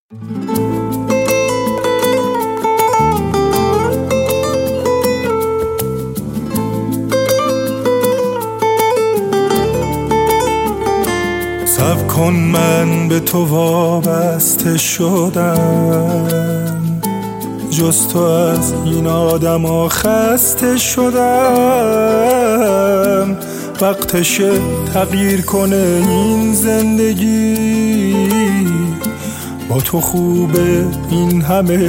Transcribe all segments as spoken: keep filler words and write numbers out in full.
صبر کن من به تو وابسته شدم، جز تو از این آدم ها خسته شدم. وقتشه تغییر کنه این زندگی، با تو خوبه این همه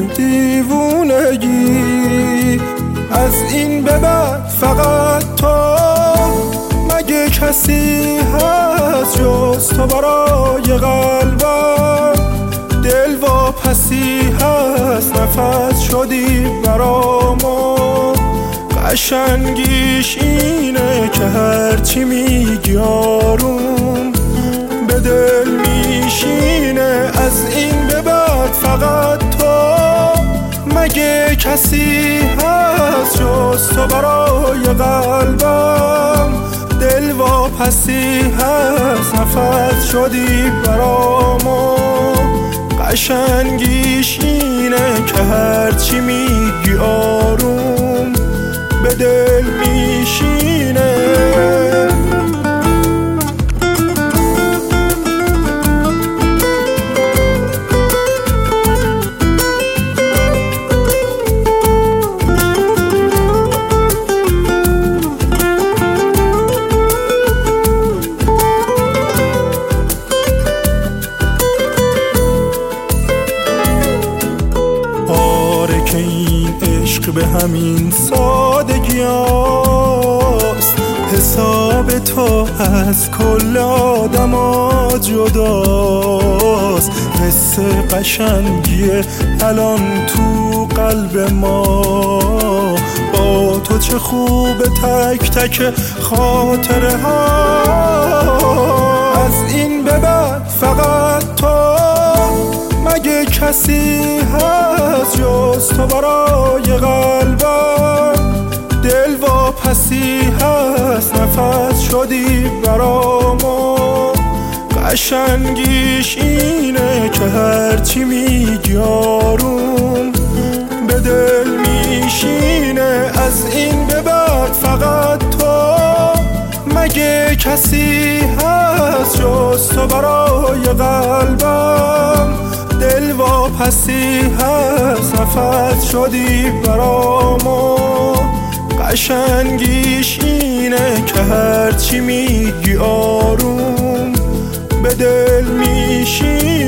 دیوونگی. از این به بعد فقط تو، مگه کسی هست جز تو برای قلبم؟ دل واپسی هست، نفس شدی برامو. قشنگیش اینه که هرچی میگی آروم به دل میشینه. از این به بعد فقط تو، مگه کسی هست جز تو برای قلبم؟ دل واپسی هست، نفس شدی برامو. قشنگیش اینه که هرچی میگی آروم به دل میشینه. به همین سادگی هست، حساب تو از کل آدم ها جداست. حس قشنگیه الان تو قلب ما، با تو چه خوبه تک تک خاطره ها. از این به بعد فقط تو، مگه کسی هست جز تو برای قلبم؟ دل واپسی هست، نفس شدی برامو. قشنگیش اینه که هرچی میگی آروم به دل میشینه. از این به بعد فقط تو، مگه کسی هست جز تو برای قلبم؟ دل واپسی هست، نفس شدی برامو. قشنگیش اینه که هرچی میگی آروم به دل میشی.